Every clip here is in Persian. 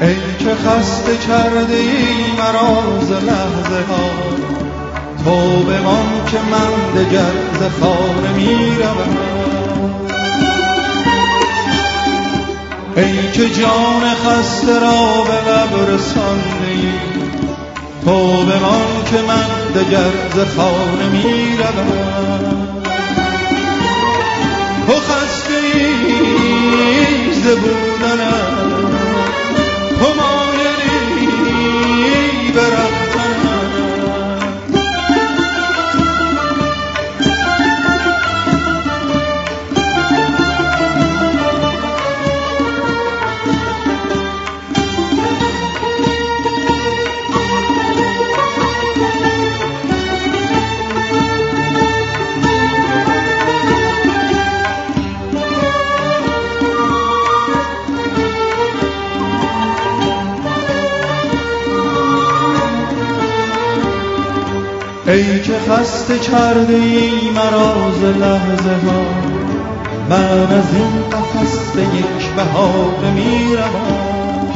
ای که خسته کرده ای مرا ز لحظه ها، تو بمان که من دگر ز خانه میروم. ای که جان خسته را به لب رسانده ای، تو بمان که من دگر ز خانه میروم. تو خسته ای ز بودنم، تو مایلی به رفتنم. ای که خسته کرده ای مرا ز لحظه ها، من از این قفس به یک بهانه میروم.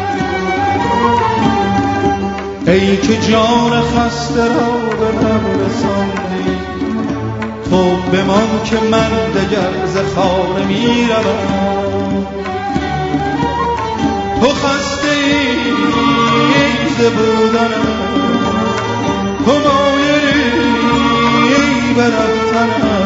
ای که جان خسته را به لب رسانده ای، تو بمان که من دگر ز خانه میروم. تو خسته ای ز بودنم، تو مایلی به رفتنم.